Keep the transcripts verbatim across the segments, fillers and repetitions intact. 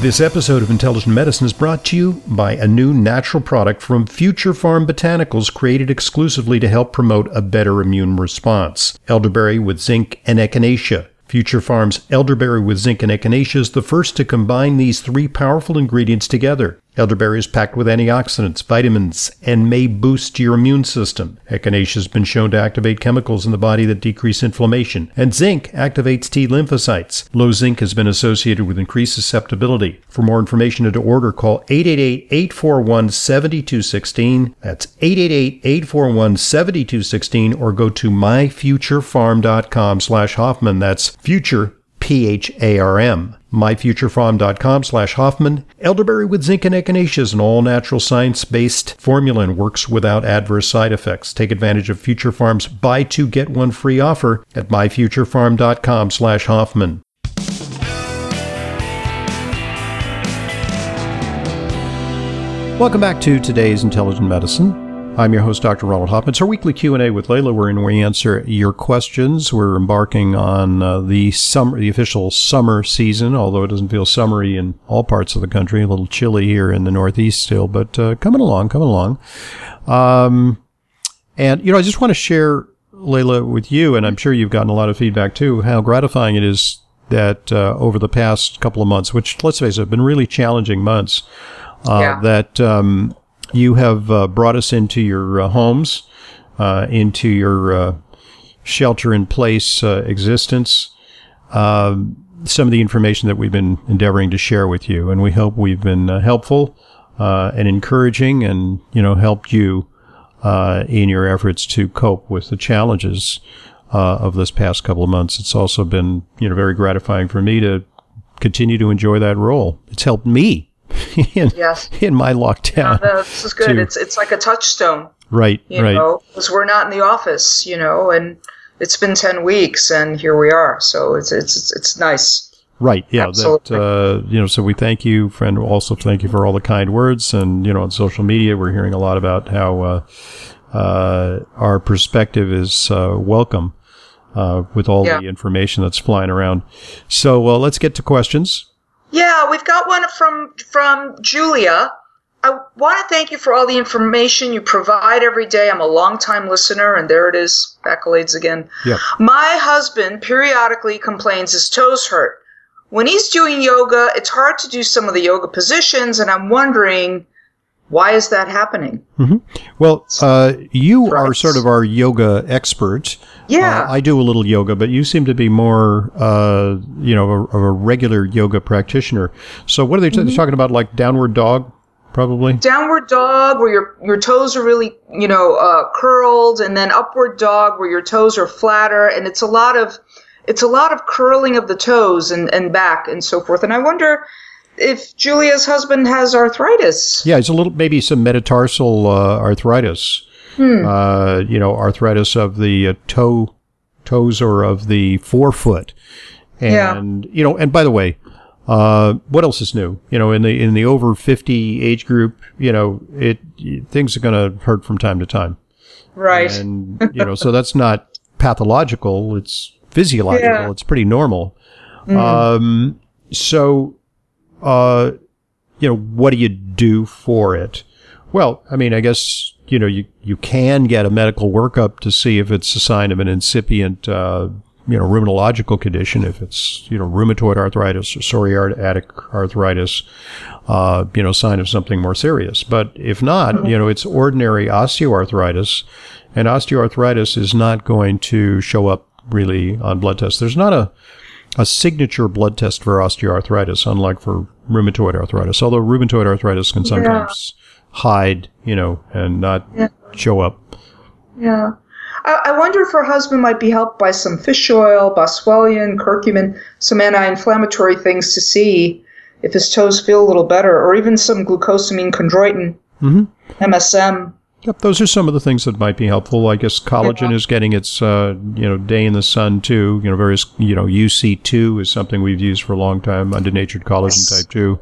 This episode of Intelligent Medicine is brought to you by a new natural product from Future Farm Botanicals created exclusively to help promote a better immune response. Elderberry with zinc and echinacea. Future Farm's elderberry with zinc and echinacea is the first to combine these three powerful ingredients together. Elderberry is packed with antioxidants, vitamins, and may boost your immune system. Echinacea has been shown to activate chemicals in the body that decrease inflammation. And zinc activates T lymphocytes. Low zinc has been associated with increased susceptibility. For more information and to order, call eight eight eight, eight four one, seven two one six. That's eight eight eight, eight four one, seven two one six, or go to my future farm dot com slash Hoffman. That's future, P H A R M. my future farm dot com slash Hoffman. Elderberry with zinc and echinacea is an all-natural science-based formula and works without adverse side effects. Take advantage of Future Farm's buy two, get one free offer at my future farm dot com slash Hoffman. Welcome back to today's Intelligent Medicine. I'm your host, Doctor Ronald Hoffman. It's our weekly Q and A with Layla, wherein we answer your questions. We're embarking on uh, the summer, the official summer season, although it doesn't feel summery in all parts of the country. A little chilly here in the Northeast still, but uh, coming along, coming along. Um, and, you know, I just want to share, Layla, with you, and I'm sure you've gotten a lot of feedback too, how gratifying it is that uh, over the past couple of months, which, let's face it, have been really challenging months, uh, yeah. that... Um, You have uh, brought us into your uh, homes, uh, into your uh, shelter-in-place uh, existence, uh, some of the information that we've been endeavoring to share with you. And we hope we've been uh, helpful uh, and encouraging and, you know, helped you uh, in your efforts to cope with the challenges uh, of this past couple of months. It's also been, you know, very gratifying for me to continue to enjoy that role. It's helped me. in, yes. in my lockdown. Yeah, no, this is good. To, it's it's like a touchstone. Right, you right. know, because we're not in the office, you know, and it's been ten weeks and here we are. So it's it's it's, it's nice. Right, yeah. Absolutely. That, uh, you know, so we thank you, friend. Also thank you for all the kind words. And, you know, on social media, we're hearing a lot about how uh, uh, our perspective is uh, welcome uh, with all yeah. the information that's flying around. So uh, let's get to questions. Yeah, we've got one from from Julia. I want to thank you for all the information you provide every day. I'm a longtime listener, and there it is, accolades again. Yep. My husband periodically complains his toes hurt. When he's doing yoga, it's hard to do some of the yoga positions, and I'm wondering, why is that happening? Mm-hmm. Well, uh, you right. are sort of our yoga expert. Yeah. Uh, I do a little yoga, but you seem to be more, uh, you know, of a, of a regular yoga practitioner. So what are they t- mm-hmm. talking about, like downward dog, probably? Downward dog, where your your toes are really, you know, uh, curled, and then upward dog, where your toes are flatter, and it's a lot of, it's a lot of curling of the toes and, and back and so forth. And I wonder if Julia's husband has arthritis. Yeah, it's a little, maybe some metatarsal uh, arthritis. Hmm. Uh, you know, arthritis of the uh, toe, toes or of the forefoot. And, yeah. you know, and by the way, uh, what else is new? You know, in the, in the over fifty age group, you know, it, things are going to hurt from time to time. Right. And, you know, so that's not pathological. It's physiological. Yeah. It's pretty normal. Mm. Um, so, uh, you know, what do you do for it? Well, I mean, I guess, you know, you, you can get a medical workup to see if it's a sign of an incipient, uh, you know, rheumatological condition, if it's, you know, rheumatoid arthritis or psoriatic arthritis, uh, you know, sign of something more serious. But if not, mm-hmm. you know, it's ordinary osteoarthritis, and osteoarthritis is not going to show up really on blood tests. There's not a, a signature blood test for osteoarthritis, unlike for rheumatoid arthritis, although rheumatoid arthritis can sometimes yeah. hide, you know, and not yeah. show up. Yeah. I, I wonder if her husband might be helped by some fish oil, boswellian, curcumin, some anti-inflammatory things to see if his toes feel a little better, or even some glucosamine chondroitin, mm-hmm. M S M. Yep, those are some of the things that might be helpful. I guess collagen yeah. is getting its, uh, you know, day in the sun too. You know, various, you know, U C two is something we've used for a long time, undenatured collagen yes. type two.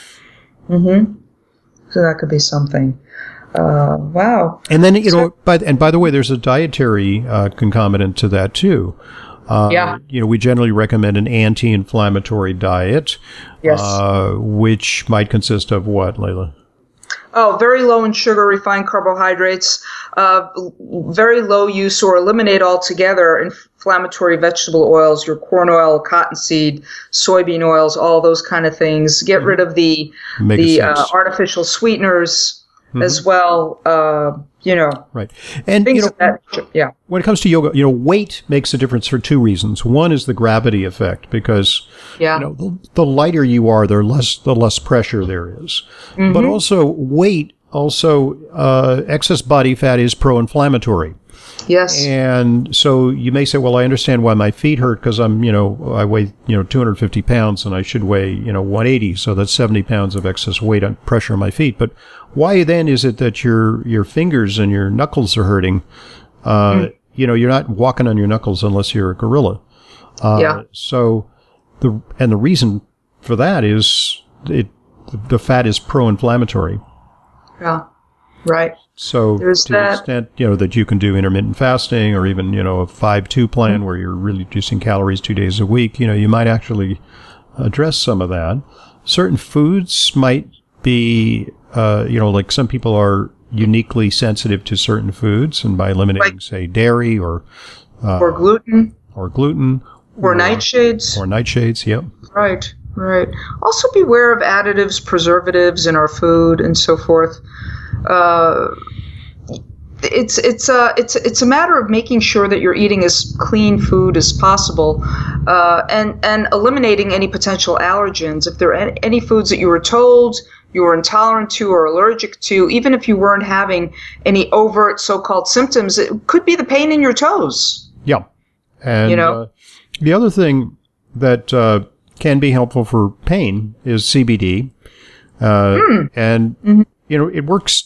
Mm-hmm. So that could be something. Uh, wow. And then, you so, know, by, and by the way, there's a dietary uh, concomitant to that too. Uh, Yeah. You know, we generally recommend an anti-inflammatory diet, Yes. uh, which might consist of what, Layla? Oh, very low in sugar, refined carbohydrates, uh, very low use or eliminate altogether inflammatory vegetable oils, your corn oil, cottonseed, soybean oils, all those kind of things. Get rid of the Omega the uh, six. artificial sweeteners Mm-hmm. as well. Uh, you know, Right. And, things you know, of that nature. Yeah. when it comes to yoga, you know, weight makes a difference for two reasons. One is the gravity effect, because Yeah. you know, the, the lighter you are, the less the less pressure there is. Mm-hmm. But also weight, also uh, excess body fat is pro-inflammatory. Yes. And so you may say, well, I understand why my feet hurt because I'm, you know, I weigh, you know, two hundred fifty pounds and I should weigh, you know, one eighty. So that's seventy pounds of excess weight on pressure on my feet. But why then is it that your, your fingers and your knuckles are hurting? Uh, mm. You know, you're not walking on your knuckles unless you're a gorilla. Uh, yeah. So the, and the reason for that is it, the fat is pro-inflammatory. Yeah. Right. So There's to the that. extent, you know, that you can do intermittent fasting or even, you know, a five two plan mm-hmm. where you're really reducing calories two days a week, you know, you might actually address some of that. Certain foods might be, uh, you know, like some people are uniquely sensitive to certain foods, and by eliminating, like, say, dairy or uh, or gluten or gluten or, or nightshades or nightshades, yep. Right, right. Also beware of additives, preservatives in our food and so forth. Uh, it's it's a it's it's a matter of making sure that you're eating as clean food as possible, uh, and and eliminating any potential allergens. If there are any, any foods that you were told you were intolerant to or allergic to, even if you weren't having any overt so-called symptoms, it could be the pain in your toes. Yeah, and you know, uh, the other thing that uh, can be helpful for pain is C B D, uh, mm. and mm-hmm. you know it works.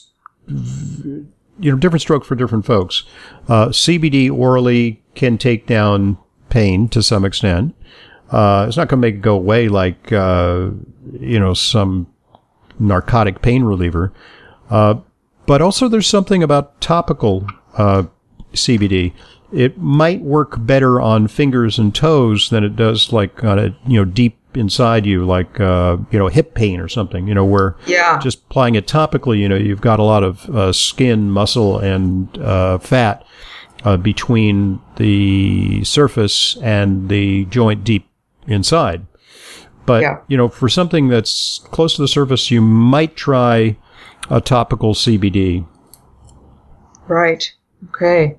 You know, different stroke for different folks. Uh, C B D orally can take down pain to some extent. Uh, it's not going to make it go away like, uh, you know, some narcotic pain reliever. Uh, but also there's something about topical uh, C B D. It might work better on fingers and toes than it does like on a, you know, deep inside you, like, uh, you know, hip pain or something, you know, where yeah. just applying it topically, you know, you've got a lot of uh, skin, muscle, and uh, fat uh, between the surface and the joint deep inside. But, yeah. you know, for something that's close to the surface, you might try a topical C B D. Right. Okay.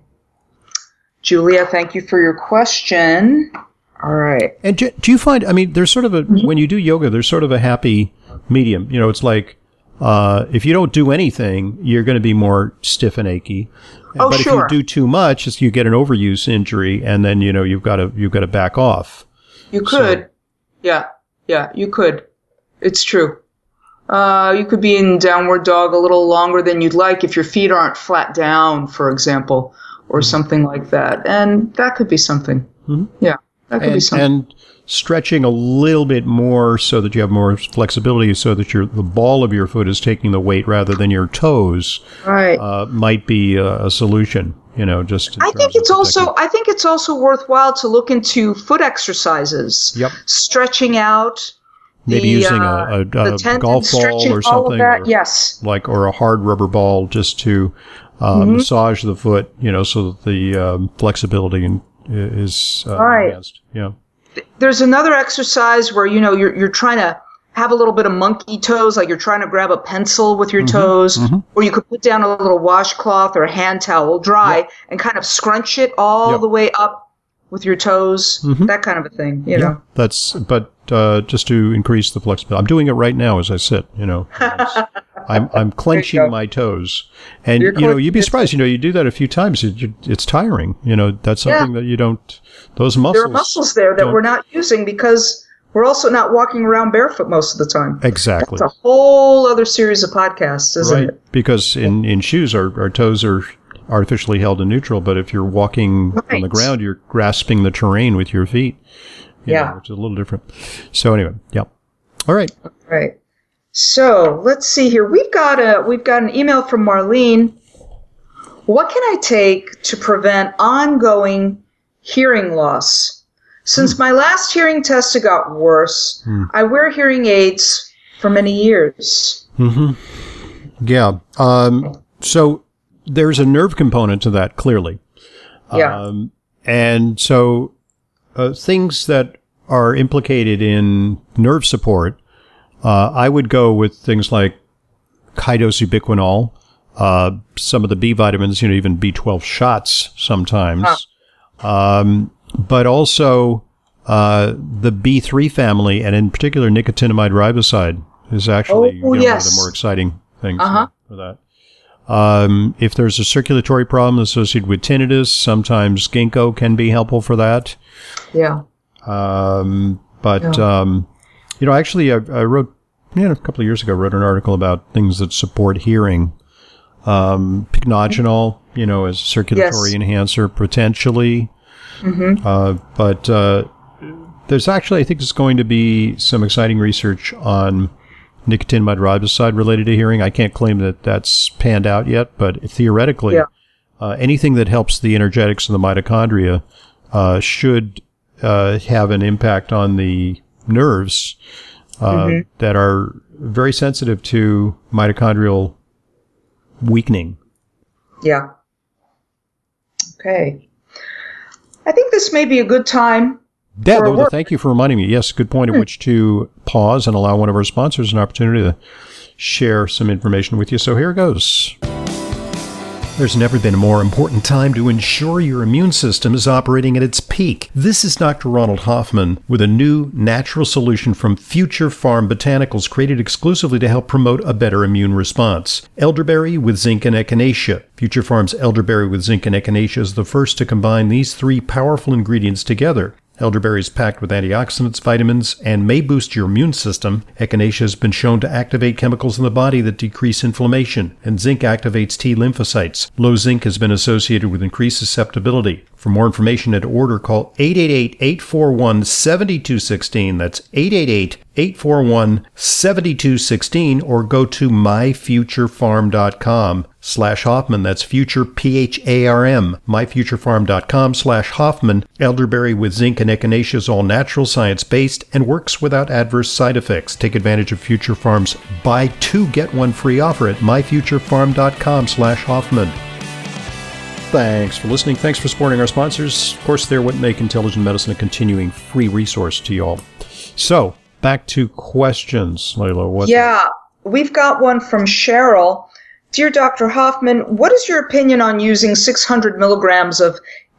Julia, thank you for your question. All right. And do, do you find, I mean, there's sort of a, mm-hmm. when you do yoga, there's sort of a happy medium. You know, it's like, uh, if you don't do anything, you're going to be more stiff and achy. Oh, but sure. if you do too much, you get an overuse injury, and then, you know, you've got to, you've got to back off. You could. So, yeah. Yeah, you could. It's true. Uh, you could be in downward dog a little longer than you'd like if your feet aren't flat down, for example, or mm-hmm. something like that. And that could be something. Mm-hmm. Yeah. That could and, be something. And stretching a little bit more so that you have more flexibility, so that your the ball of your foot is taking the weight rather than your toes, right? Uh, might be a, a solution. You know, just. I think it's also. I think it's also worthwhile to look into foot exercises. Yep. Stretching out. The, Maybe using uh, a, a, a tendon, golf ball or something, or, yes, like or a hard rubber ball, just to uh, mm-hmm. massage the foot. You know, so that the um, flexibility and. is uh, right. enhanced. Yeah. There's another exercise where, you know, you're you're trying to have a little bit of monkey toes, like you're trying to grab a pencil with your mm-hmm. toes, mm-hmm. or you could put down a little washcloth or a hand towel dry yep. and kind of scrunch it all yep. the way up with your toes, mm-hmm. that kind of a thing, you yeah. know. That's, but uh, just to increase the flexibility. I'm doing it right now as I sit, you know. I'm I'm clenching my toes, and You're you know you'd be surprised. You know, you do that a few times, it, it's tiring. You know, that's something yeah. that you don't. Those muscles. There are muscles there that we're not using because we're also not walking around barefoot most of the time. Exactly. That's a whole other series of podcasts, isn't right. it? Because in in shoes, our our toes are artificially held in neutral, but if you're walking right. on the ground, you're grasping the terrain with your feet. You yeah, know, which is a little different. So anyway, yeah. All right. All right. So let's see here. We've got a we've got an email from Marlene. What can I take to prevent ongoing hearing loss? Since my last hearing test got worse, Hmm. I wear hearing aids for many years. Mm-hmm. Yeah. Um, so there's a nerve component to that, clearly. Yeah. Um, and so uh, things that are implicated in nerve support, uh, I would go with things like high-dose ubiquinol, uh, some of the B vitamins, you know, even B twelve shots sometimes. Huh. Um, but also uh, the B three family, and in particular nicotinamide riboside is actually oh, you know, yes. one of the more exciting things uh-huh. for that. Um, if there's a circulatory problem associated with tinnitus, sometimes ginkgo can be helpful for that. Yeah. Um, but, yeah. um, you know, actually, I, I wrote, you know, a couple of years ago, wrote an article about things that support hearing. Um, pycnogenol, you know, as a circulatory yes. enhancer, potentially. Mm-hmm. Uh, but uh, there's actually, I think there's going to be some exciting research on nicotinamide riboside related to hearing. I can't claim that that's panned out yet, but theoretically, yeah. uh, anything that helps the energetics of the mitochondria uh, should uh, have an impact on the nerves uh, mm-hmm. that are very sensitive to mitochondrial weakening. Yeah. Okay. I think this may be a good time. Yeah, Luther, thank you for reminding me. Yes, good point at which to pause and allow one of our sponsors an opportunity to share some information with you. So here it goes. There's never been a more important time to ensure your immune system is operating at its peak. This is Doctor Ronald Hoffman with a new natural solution from Future Farm Botanicals created exclusively to help promote a better immune response. Elderberry with zinc and echinacea. Future Farm's elderberry with zinc and echinacea is the first to combine these three powerful ingredients together. Elderberry is packed with antioxidants, vitamins, and may boost your immune system. Echinacea has been shown to activate chemicals in the body that decrease inflammation, and zinc activates T lymphocytes. Low zinc has been associated with increased susceptibility. For more information and to order, call eight eight eight, eight four one, seven two one six. That's eight eight eight, eight four one, seven two one six, or go to my future farm dot com slash Hoffman. That's future, P H A R M, my future farm dot com slash Hoffman. Elderberry with zinc and echinacea is all natural, science-based, and works without adverse side effects. Take advantage of Future Farm's buy two, get one free offer at my future farm dot com slash Hoffman. Thanks for listening. Thanks for supporting our sponsors. Of course, they're what make intelligent medicine a continuing free resource to you all. So, back to questions, Layla. What's yeah, that? We've got one from Cheryl. Dear Doctor Hoffman, what is your opinion on using six hundred milligrams of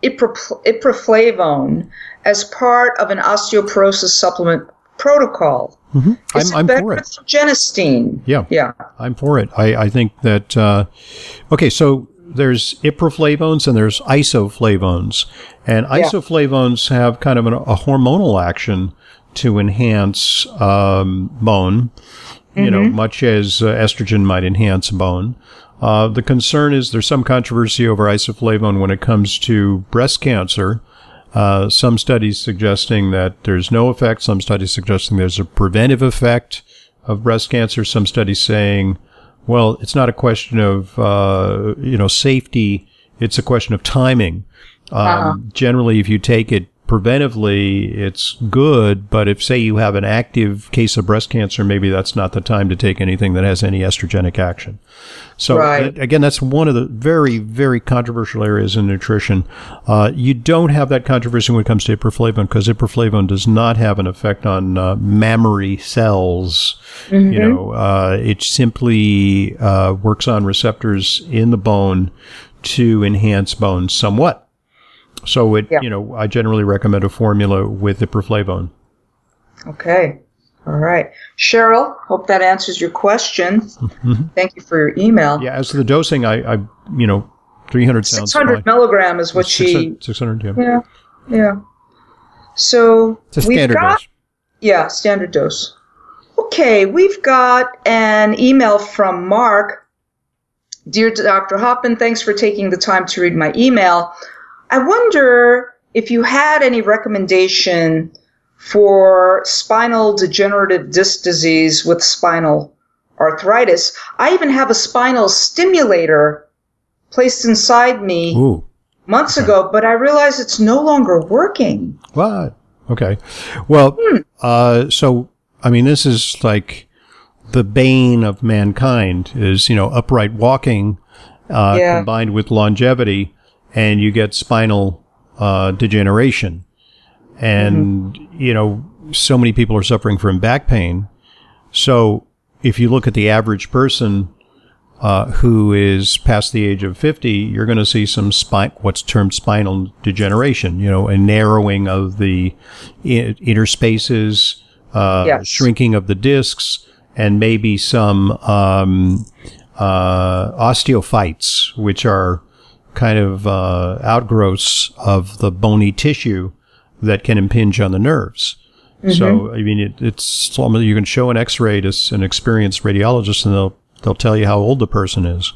iproflavone as part of an osteoporosis supplement protocol? Mm-hmm. Is I'm, it I'm for it. Genistein? Yeah, yeah, I'm for it. I, I think that, uh, okay, so there's iproflavones and there's isoflavones. And yeah. isoflavones have kind of an, a hormonal action to enhance um, bone, you mm-hmm. know, much as uh, estrogen might enhance bone. Uh, the concern is there's some controversy over isoflavone when it comes to breast cancer. Uh, some studies suggesting that there's no effect, some studies suggesting there's a preventive effect of breast cancer, some studies saying, well, it's not a question of, uh, you know, safety, it's a question of timing. Um, uh-huh. Generally, if you take it preventively, it's good, but if, say, you have an active case of breast cancer, maybe that's not the time to take anything that has any estrogenic action. So, right. again, that's one of the very, very controversial areas in nutrition. Uh, you don't have that controversy when it comes to iproflavone, because iproflavone does not have an effect on uh, mammary cells. Mm-hmm. You know, uh, it simply uh, works on receptors in the bone to enhance bone somewhat. So, it, yeah. you know, I generally recommend a formula with iproflavone. Okay. All right. Cheryl, hope that answers your question. Mm-hmm. Thank you for your email. Yeah, as to the dosing, I, I you know, three hundred sounds six hundred fine. milligram is what she... six hundred, yeah. Yeah, yeah. So, it's a standard we've got, dose. Yeah, standard dose. Okay, we've got an email from Mark. Dear Doctor Hoffman, thanks for taking the time to read my email. I wonder if you had any recommendation for spinal degenerative disc disease with spinal arthritis. I even have a spinal stimulator placed inside me Ooh. months Okay. ago, but I realize it's no longer working. What? Okay. Well, hmm. uh, so, I mean, this is like the bane of mankind is, you know, upright walking uh, yeah. combined with longevity, and you get spinal uh, degeneration. And, mm-hmm. you know, so many people are suffering from back pain. So if you look at the average person uh, who is past the age of fifty, you're going to see some spine, what's termed spinal degeneration, you know, a narrowing of the I- inner spaces, uh, yes. shrinking of the discs, and maybe some um, uh, osteophytes, which are kind of uh, outgrowths of the bony tissue that can impinge on the nerves. Mm-hmm. So, I mean, it, it's you can show an X-ray to an experienced radiologist, and they'll they'll tell you how old the person is.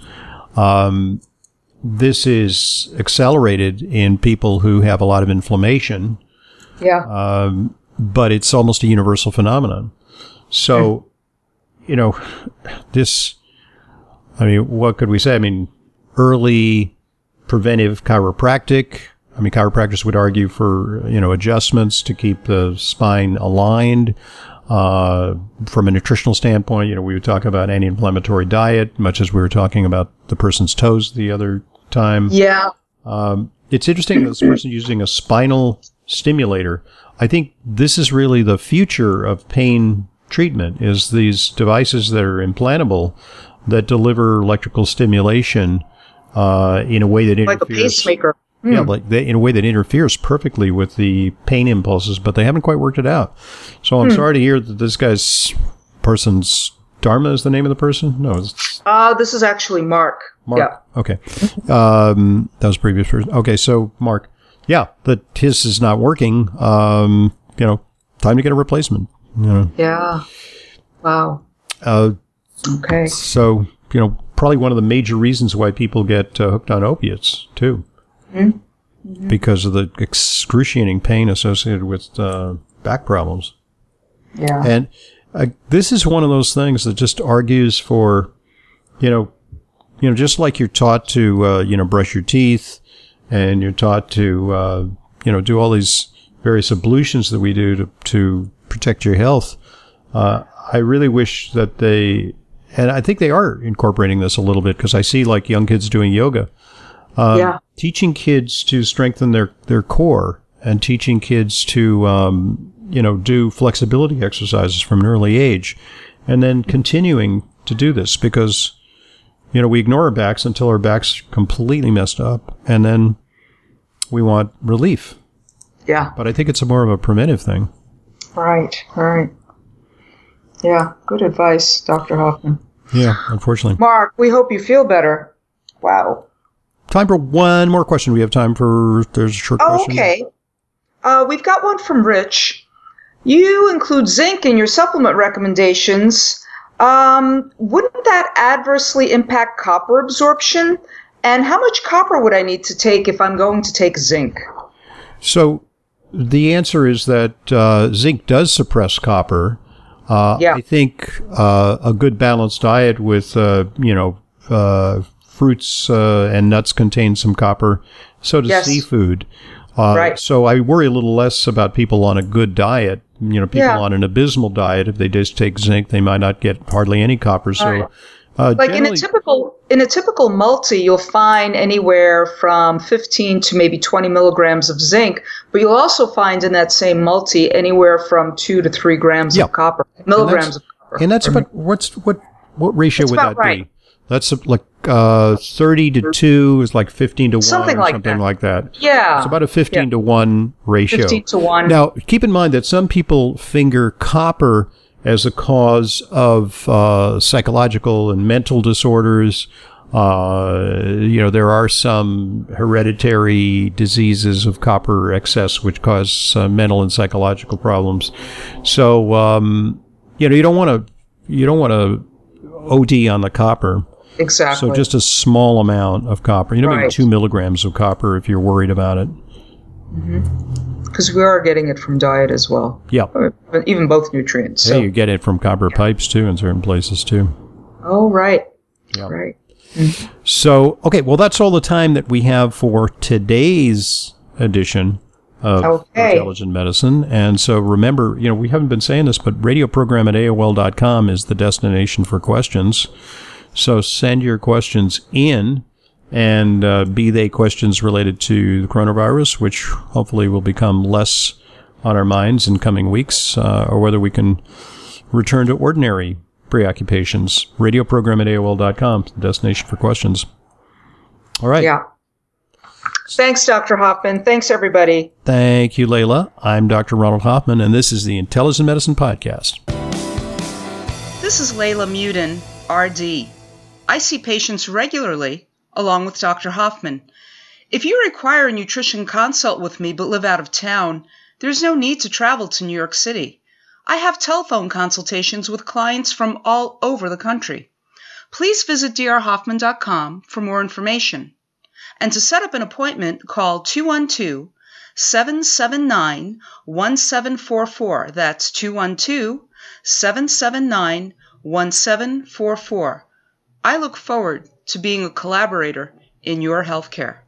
Um, this is accelerated in people who have a lot of inflammation. Yeah. Um, but it's almost a universal phenomenon. So, mm. you know, this. I mean, what could we say? I mean, early preventive chiropractic. I mean, chiropractors would argue for, you know, adjustments to keep the spine aligned. Uh, from a nutritional standpoint, you know, we would talk about anti-inflammatory diet, much as we were talking about the person's toes the other time. Yeah. Um, it's interesting that this person using a spinal stimulator. I think this is really the future of pain treatment, is these devices that are implantable that deliver electrical stimulation uh, in a way that interferes. Like a pacemaker. Mm. Yeah, like they, in a way that interferes perfectly with the pain impulses, but they haven't quite worked it out. So I'm mm. sorry to hear that this guy's person's Dharma is the name of the person. No, it's uh this is actually Mark. Mark. Yeah. Okay. Um, that was previous person. Okay, so Mark, yeah, that his is not working. Um, you know, time to get a replacement. You know. Yeah. Wow. Uh, okay. So you know, probably one of the major reasons why people get uh, hooked on opiates too. Mm-hmm. Because of the excruciating pain associated with uh, back problems. Yeah. And uh, this is one of those things that just argues for, you know, you know, just like you're taught to, uh, you know, brush your teeth, and you're taught to, uh, you know, do all these various ablutions that we do to, to protect your health. Uh, I really wish that they, and I think they are incorporating this a little bit, because I see like young kids doing yoga. Um, yeah. Teaching kids to strengthen their, their core, and teaching kids to, um, you know, do flexibility exercises from an early age, and then continuing to do this, because, you know, we ignore our backs until our back's completely messed up, and then we want relief. Yeah. But I think it's a more of a preventive thing. Right, right. Yeah, good advice, Doctor Hoffman. Yeah, unfortunately. Mark, we hope you feel better. Wow. Time for one more question. We have time for, there's a short oh, question. Okay. Uh, we've got one from Rich. You include zinc in your supplement recommendations. Um, wouldn't that adversely impact copper absorption? And how much copper would I need to take if I'm going to take zinc? So the answer is that uh, zinc does suppress copper. Uh, yeah. I think uh, a good balanced diet with, uh, you know, uh, fruits uh, and nuts contain some copper. So does yes. seafood. Uh, right. So I worry a little less about people on a good diet. You know, people yeah. on an abysmal diet, if they just take zinc, they might not get hardly any copper. So, right. uh, like in a typical in a typical multi, you'll find anywhere from fifteen to maybe twenty milligrams of zinc, but you'll also find in that same multi anywhere from two to three grams yeah. of copper, milligrams of copper. And that's about what's what what ratio that's would that right. be? That's like uh, thirty to two is like fifteen to one something or like something that. like that. Yeah. It's about a fifteen yeah. to one ratio. fifteen to one. Now, keep in mind that some people finger copper as a cause of uh, psychological and mental disorders. Uh, you know, there are some hereditary diseases of copper excess which cause uh, mental and psychological problems. So, um, you know, you don't want to, you don't want to O D on the copper. Exactly. So just a small amount of copper. You know, right. maybe two milligrams of copper if you're worried about it. Because mm-hmm. we are getting it from diet as well. Yeah. Even both nutrients. Yeah, so. you get it from copper pipes too in certain places too. Oh, right. Yeah. Right. Mm-hmm. So, okay, well, that's all the time that we have for today's edition of okay. intelligent medicine. And so remember, you know, we haven't been saying this, but radio program at A O L dot com is the destination for questions. So send your questions in, and uh, be they questions related to the coronavirus, which hopefully will become less on our minds in coming weeks, uh, or whether we can return to ordinary preoccupations. Radio program at A O L dot com, the destination for questions. All right. Yeah. Thanks, Doctor Hoffman. Thanks, everybody. Thank you, Layla. I'm Doctor Ronald Hoffman, and this is the Intelligent Medicine Podcast. This is Layla Muden, R D. I see patients regularly, along with Doctor Hoffman. If you require a nutrition consult with me but live out of town, there's no need to travel to New York City. I have telephone consultations with clients from all over the country. Please visit d r hoffman dot com for more information. And to set up an appointment, call two one two, seven seven nine, one seven four four. That's two one two, seven seven nine, one seven four four. I look forward to being a collaborator in your healthcare.